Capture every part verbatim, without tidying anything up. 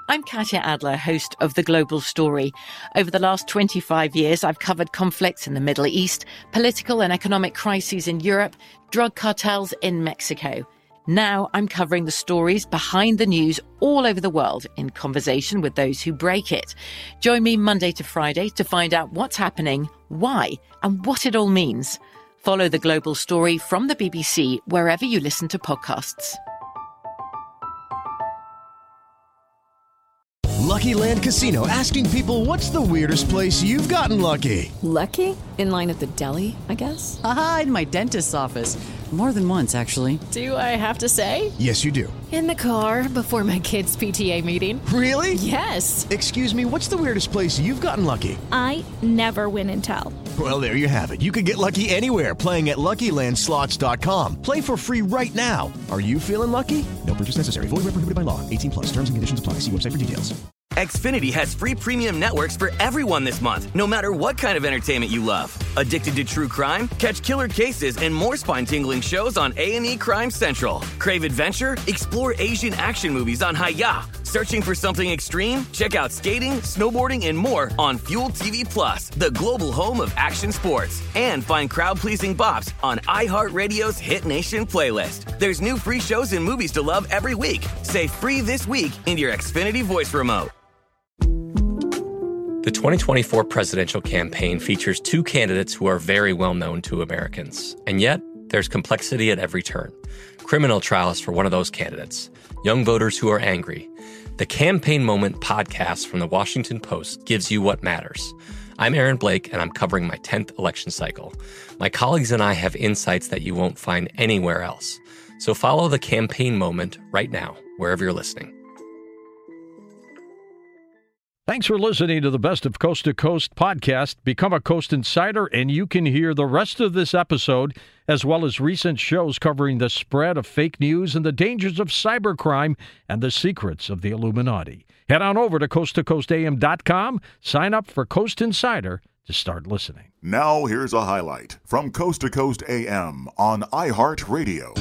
I'm Katya Adler, host of The Global Story. Over the last twenty-five years, I've covered conflicts in the Middle East, political and economic crises in Europe, drug cartels in Mexico. Now I'm covering the stories behind the news all over the world in conversation with those who break it. Join me Monday to Friday to find out what's happening, why, and what it all means. Follow The Global Story from the B B C wherever you listen to podcasts. Lucky Land Casino, asking people, what's the weirdest place you've gotten lucky? Lucky? In line at the deli, I guess? Aha, in my dentist's office. More than once, actually. Do I have to say? Yes, you do. In the car before my kids' P T A meeting. Really? Yes. Excuse me, what's the weirdest place you've gotten lucky? I never win and tell. Well, there you have it. You can get lucky anywhere, playing at Lucky Land Slots dot com. Play for free right now. Are you feeling lucky? No purchase necessary. Void where prohibited by law. eighteen plus. Terms and conditions apply. See website for details. Xfinity has free premium networks for everyone this month, no matter what kind of entertainment you love. Addicted to true crime? Catch killer cases and more spine-tingling shows on A and E Crime Central. Crave adventure? Explore Asian action movies on Hi-Ya. Searching for something extreme? Check out skating, snowboarding, and more on Fuel T V Plus, the global home of action sports. And find crowd-pleasing bops on iHeartRadio's Hit Nation playlist. There's new free shows and movies to love every week. Say free this week in your Xfinity voice remote. The twenty twenty-four presidential campaign features two candidates who are very well known to Americans. And yet, there's complexity at every turn. Criminal trials for one of those candidates. Young voters who are angry. The Campaign Moment podcast from the Washington Post gives you what matters. I'm Aaron Blake, and I'm covering my tenth election cycle. My colleagues and I have insights that you won't find anywhere else. So follow The Campaign Moment right now, wherever you're listening. Thanks for listening to the Best of Coast to Coast podcast. Become a Coast Insider, and you can hear the rest of this episode, as well as recent shows covering the spread of fake news and the dangers of cybercrime and the secrets of the Illuminati. Head on over to coast to coast a m dot com, sign up for Coast Insider to start listening. Now here's a highlight from Coast to Coast A M on iHeartRadio.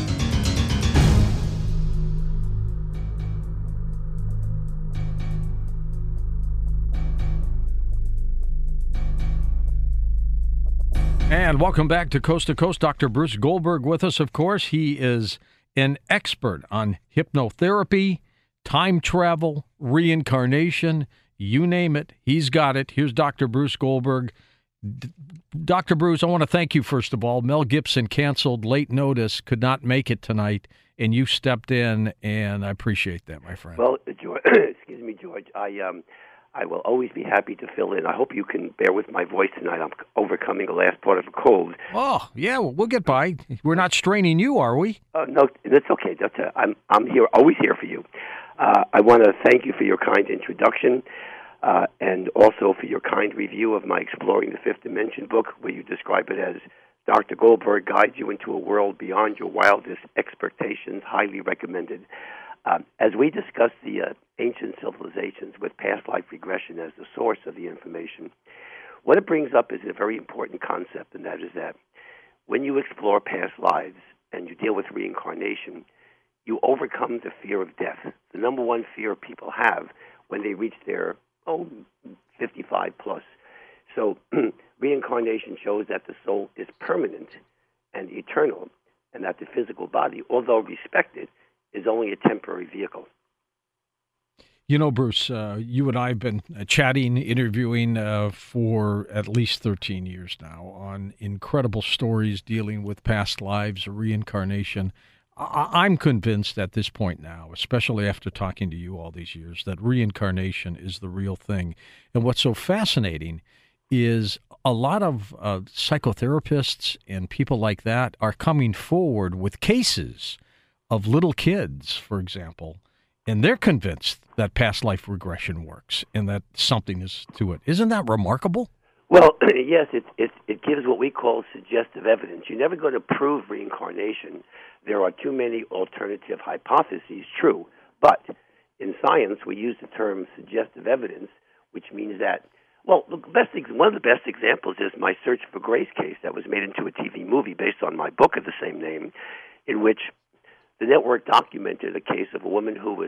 And welcome back to Coast to Coast. Doctor Bruce Goldberg with us, of course. He is an expert on hypnotherapy, time travel, reincarnation, you name it. He's got it. Here's Doctor Bruce Goldberg. D- Doctor Bruce, I want to thank you, first of all. Mel Gibson canceled late notice, could not make it tonight, and you stepped in, and I appreciate that, my friend. Well, George, excuse me, George. I um. I will always be happy to fill in. I hope you can bear with my voice tonight. I'm overcoming the last part of a cold. Oh, yeah, well, we'll get by. We're not straining you, are we? Uh, no, that's okay. That's a, I'm I'm here, always here for you. Uh, I want to thank you for your kind introduction uh, and also for your kind review of my Exploring the Fifth Dimension book, where you describe it as Doctor Goldberg guides you into a world beyond your wildest expectations. Highly recommended. Um, as we discuss the uh, ancient civilizations with past life regression as the source of the information, what it brings up is a very important concept, and that is that when you explore past lives and you deal with reincarnation, you overcome the fear of death. The number one fear people have when they reach their, oh, fifty-five plus. So reincarnation shows that the soul is permanent and eternal, and that the physical body, although respected, is only a temporary vehicle. You know, Bruce, uh, you and I have been chatting, interviewing uh, for at least thirteen years now on incredible stories dealing with past lives, reincarnation. I- I'm convinced at this point now, especially after talking to you all these years, that reincarnation is the real thing. And what's so fascinating is a lot of uh, psychotherapists and people like that are coming forward with cases of little kids, for example, and they're convinced that past life regression works and that something is to it. Isn't that remarkable? Well, yes, it, it, it gives what we call suggestive evidence. You're never going to prove reincarnation. There are too many alternative hypotheses, true. But in science, we use the term suggestive evidence, which means that, well, the best one of the best examples is my Search for Grace case that was made into a T V movie based on my book of the same name, in which the network documented a case of a woman who was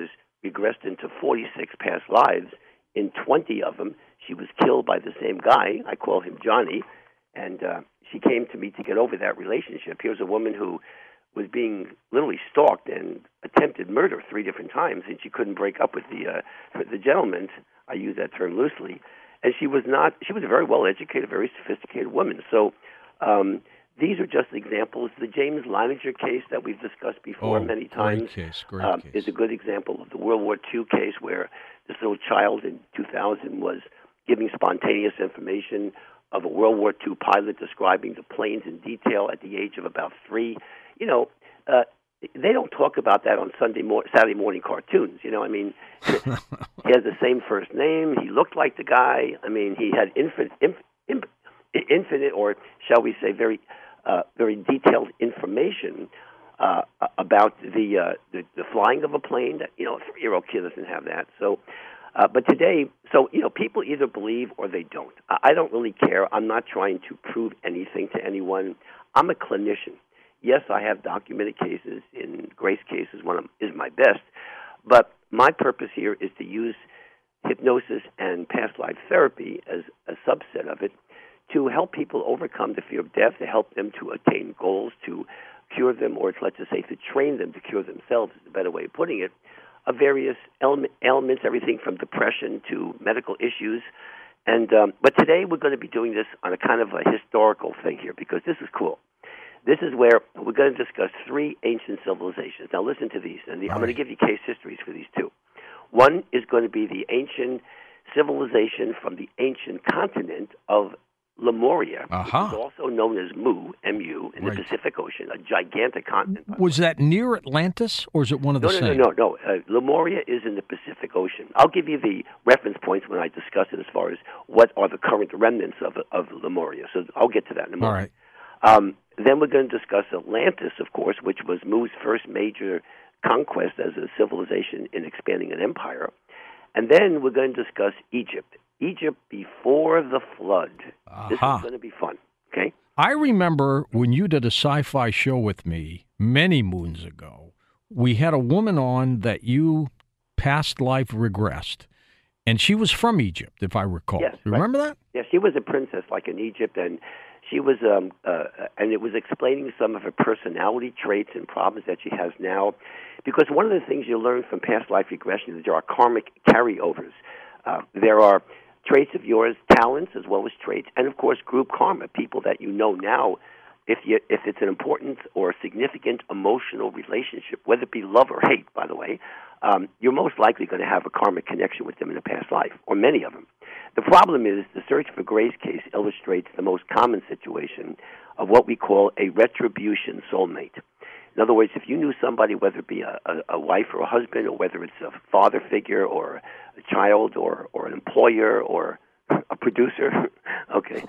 regressed into forty-six past lives. In twenty of them, she was killed by the same guy. I call him Johnny. And uh, she came to me to get over that relationship. Here's a woman who was being literally stalked and attempted murder three different times, and she couldn't break up with the uh, the gentleman. I use that term loosely. And she was not. She was a very well-educated, very sophisticated woman. So um, these are just examples. The James Leininger case that we've discussed before oh, many times great case, great um, case. is a good example of the World War Two case where this little child in two thousand was giving spontaneous information of a World War Two pilot describing the planes in detail at the age of about three. You know, uh, they don't talk about that on Sunday mor- Saturday morning cartoons. You know, I mean, he has the same first name. He looked like the guy. I mean, he had infinite, inf- inf- infinite, or shall we say, very, uh, very detailed information uh, about the, uh, the the flying of a plane. That you know, a three-year-old kid doesn't have that. So. Uh, but today, so, you know, people either believe or they don't. I, I don't really care. I'm not trying to prove anything to anyone. I'm a clinician. Yes, I have documented cases. In Grace cases, one of them is my best. But my purpose here is to use hypnosis and past life therapy as a subset of it to help people overcome the fear of death, to help them to attain goals, to cure them, or let's just say to train them to cure themselves is the better way of putting it, of various element, elements, everything from depression to medical issues. And um, but today we're going to be doing this on a kind of a historical thing here because this is cool. This is where we're going to discuss three ancient civilizations. Now listen to these, and the, I'm going to give you case histories for these two. One is going to be the ancient civilization from the ancient continent of Lemuria, uh-huh. which is also known as Mu, M U, in right. the Pacific Ocean, a gigantic continent. Was that near Atlantis, or is it one of the no, same? No, no, no, no. Uh, Lemuria is in the Pacific Ocean. I'll give you the reference points when I discuss it as far as what are the current remnants of of Lemuria. So I'll get to that in a moment. All right. Um, then we're going to discuss Atlantis, of course, which was Mu's first major conquest as a civilization in expanding an empire. And then we're going to discuss Egypt. Egypt before the flood. Uh-huh. This is going to be fun, okay? I remember when you did a sci-fi show with me many moons ago, we had a woman on that you past life regressed, and she was from Egypt, if I recall. Yes, you remember right. that? Yes, she was a princess like in Egypt, and she was, um, uh, and it was explaining some of her personality traits and problems that she has now. Because one of the things you learn from past life regression is there are karmic carryovers. Uh, there are traits of yours, talents as well as traits, and of course group karma, people that you know now. If you if it's an important or significant emotional relationship, whether it be love or hate, by the way, um, you're most likely going to have a karmic connection with them in a past life, or many of them. The problem is the Search for Grace case illustrates the most common situation of what we call a retribution soulmate. In other words, if you knew somebody, whether it be a, a, a wife or a husband, or whether it's a father figure or a child or, or an employer or a producer, okay,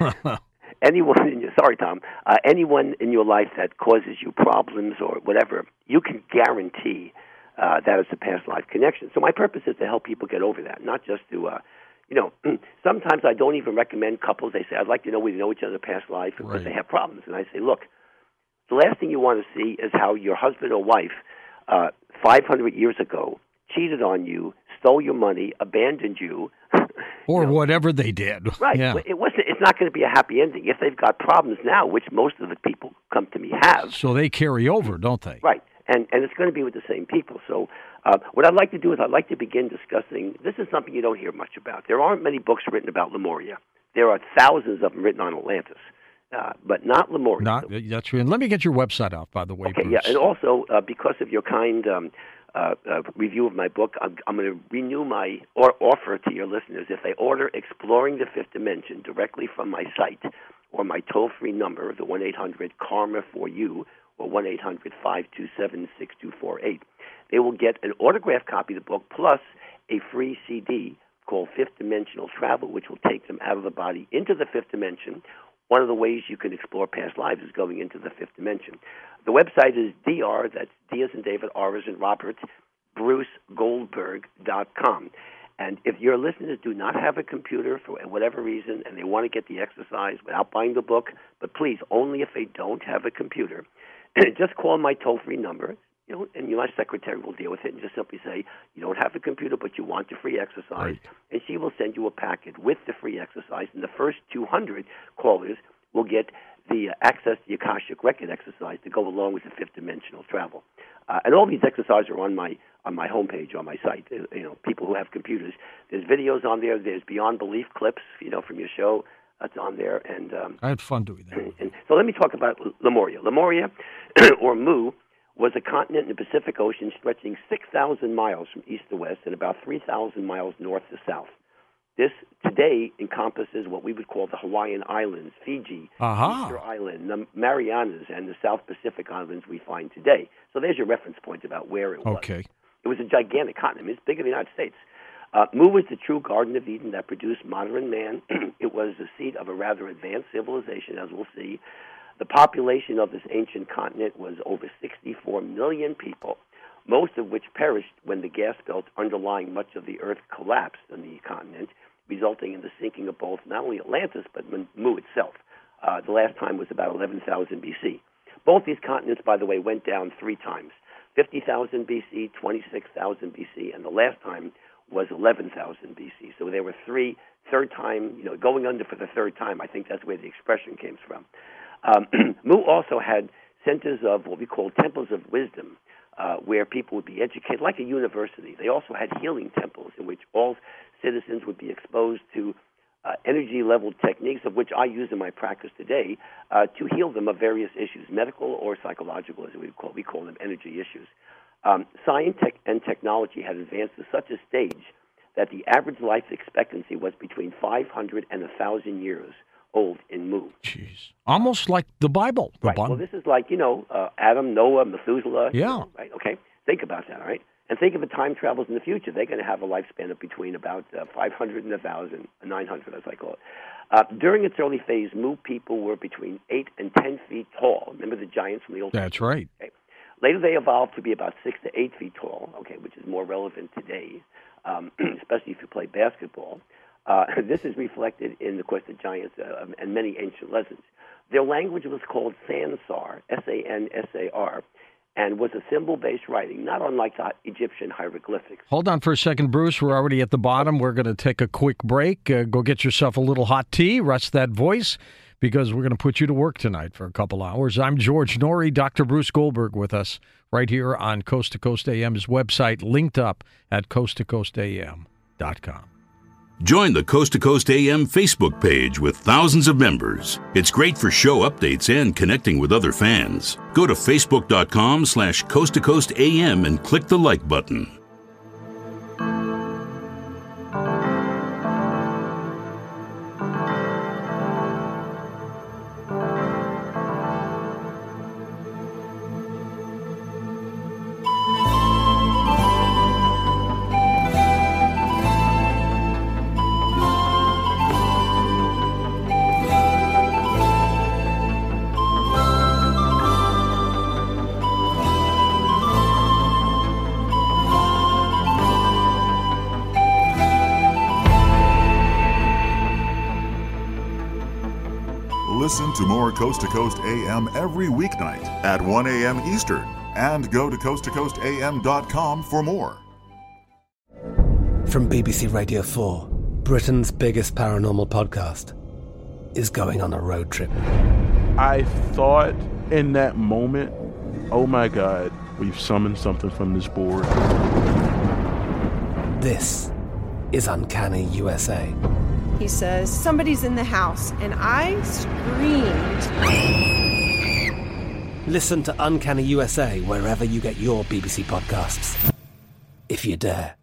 anyone in your, sorry, Tom, uh, anyone in your life that causes you problems or whatever, you can guarantee uh, that it's a past life connection. So my purpose is to help people get over that, not just to, uh, you know, sometimes I don't even recommend couples. They say, I'd like to know we know each other past life because right. they have problems. And I say, look, the last thing you want to see is how your husband or wife uh, five hundred years ago cheated on you, stole your money, abandoned you. Or you know, whatever they did. Right. Yeah. It wasn't, it's not going to be a happy ending. If they've got problems now, which most of the people come to me have. So they carry over, don't they? Right. And and it's going to be with the same people. So uh, what I'd like to do is I'd like to begin discussing, this is something you don't hear much about. There aren't many books written about Lemuria. There are thousands of them written on Atlantis. Uh, but not Lemuria. Not, that's true. And let me get your website out, by the way, okay, Bruce. Yeah, and also, uh, because of your kind um, uh, uh, review of my book, I'm, I'm going to renew my or offer to your listeners. If they order Exploring the Fifth Dimension directly from my site or my toll-free number, the one eight hundred karma for you, or one eight hundred five two seven six two four eight, they will get an autographed copy of the book plus a free C D called Fifth Dimensional Travel, which will take them out of the body into the fifth dimension. One of the ways you can explore past lives is going into the fifth dimension. The website is D R, that's D as in David, R as in Robert, Bruce Goldberg dot com. And if your listeners do not have a computer for whatever reason and they want to get the exercise without buying the book, but please, only if they don't have a computer, just call my toll-free number, you know, and your secretary will deal with it and just simply say, you don't have a computer, but you want the free exercise. Right. And she will send you a packet with the free exercise. And the first two hundred callers will get the uh, access to the Akashic Record exercise to go along with the fifth dimensional travel. Uh, and all these exercises are on my on my homepage, on my site. Uh, you know, people who have computers. There's videos on there. There's Beyond Belief clips, you know, from your show. That's on there. And um, I had fun doing that. And, and so let me talk about Lemuria. Lemuria, or Mu, was a continent in the Pacific Ocean stretching six thousand miles from east to west and about three thousand miles north to south. This today encompasses what we would call the Hawaiian Islands, Fiji, uh-huh. Easter Island, the Marianas, and the South Pacific Islands we find today. So there's your reference point about where it was. Okay. It was a gigantic continent. It's bigger than the United States. Uh, Mu was the true Garden of Eden that produced modern man. It was the seat of a rather advanced civilization, as we'll see. The population of this ancient continent was over sixty-four million people, most of which perished when the gas belt underlying much of the Earth collapsed on the continent, resulting in the sinking of both not only Atlantis but Mu itself. Uh, the last time was about eleven thousand B C. Both these continents, by the way, went down three times, fifty thousand B C, twenty-six thousand B C, and the last time was eleven thousand B C. So there were three, third time, you know, going under for the third time. I think that's where the expression came from. Um, Mu also had centers of what we call temples of wisdom, uh, where people would be educated, like a university. They also had healing temples in which all citizens would be exposed to uh, energy-level techniques, of which I use in my practice today, uh, to heal them of various issues, medical or psychological, as we call we call them energy issues. Um, science tech and technology had advanced to such a stage that the average life expectancy was between five hundred and one thousand years old in Mu. Jeez. Almost like the Bible. The right. Bible. Well, this is like, you know, uh, Adam, Noah, Methuselah. Yeah. You know, right. Okay. Think about that, all right? And think of the time travels in the future. They're going to have a lifespan of between about uh, five hundred and one thousand, nine hundred, as I call it. Uh, during its early phase, Mu people were between eight and ten feet tall. Remember the giants from the old That's right. Okay. Later, they evolved to be about six to eight feet tall, okay, which is more relevant today, um, especially if you play basketball. Uh, this is reflected in, of course, the giants uh, and many ancient legends. Their language was called Sansar, S A N S A R, and was a symbol-based writing, not unlike the Egyptian hieroglyphics. Hold on for a second, Bruce. We're already at the bottom. We're going to take a quick break. Uh, go get yourself a little hot tea, rest that voice, because we're going to put you to work tonight for a couple hours. I'm George Noory, Doctor Bruce Goldberg with us right here on Coast to Coast A M's website, linked up at coast to coast a m dot com. Join the Coast to Coast A M Facebook page with thousands of members. It's great for show updates and connecting with other fans. Go to facebook.com slash Coast to Coast AM and click the like button. Listen to more Coast to Coast A M every weeknight at one a.m. Eastern, and go to coast to coast a m dot com for more. From B B C Radio four, Britain's biggest paranormal podcast is going on a road trip. I thought in that moment, oh my God, we've summoned something from this board. This is Uncanny U S A. He says, somebody's in the house, and I screamed. Listen to Uncanny U S A wherever you get your B B C podcasts, if you dare.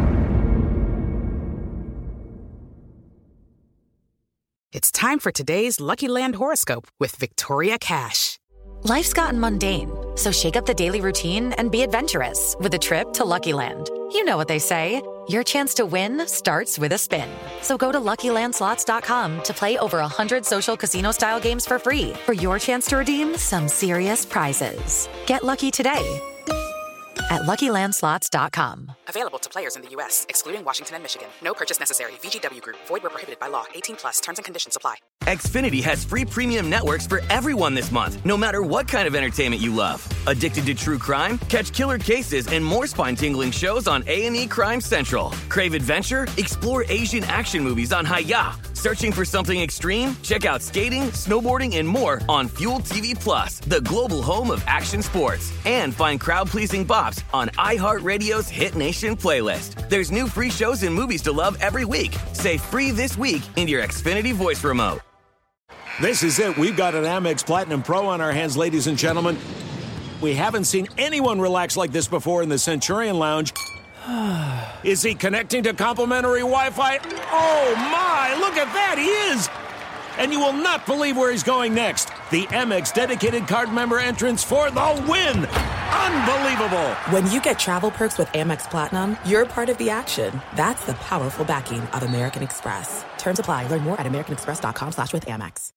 It's time for today's Lucky Land horoscope with Victoria Cash. Life's gotten mundane, so shake up the daily routine and be adventurous with a trip to Lucky Land. You know what they say, your chance to win starts with a spin. So go to lucky land slots dot com to play over one hundred social casino-style games for free for your chance to redeem some serious prizes. Get lucky today at Lucky Land Slots dot com. Available to players in the U S, excluding Washington and Michigan. No purchase necessary. V G W Group. Void where prohibited by law. eighteen plus. Terms and conditions apply. Xfinity has free premium networks for everyone this month, no matter what kind of entertainment you love. Addicted to true crime? Catch killer cases and more spine-tingling shows on A and E Crime Central. Crave adventure? Explore Asian action movies on Hi-Ya. Searching for something extreme? Check out skating, snowboarding, and more on Fuel T V Plus, the global home of action sports. And find crowd-pleasing bops on iHeartRadio's Hit Nation playlist. There's new free shows and movies to love every week. Say free this week in your Xfinity voice remote. This is it. We've got an Amex Platinum Pro on our hands, ladies and gentlemen. We haven't seen anyone relax like this before in the Centurion Lounge. Is he connecting to complimentary Wi-Fi? Oh, my! Look at that! He is! And you will not believe where he's going next. The Amex dedicated card member entrance for the win! Unbelievable! When you get travel perks with Amex Platinum, you're part of the action. That's the powerful backing of American Express. Terms apply. Learn more at americanexpress.com slash with Amex.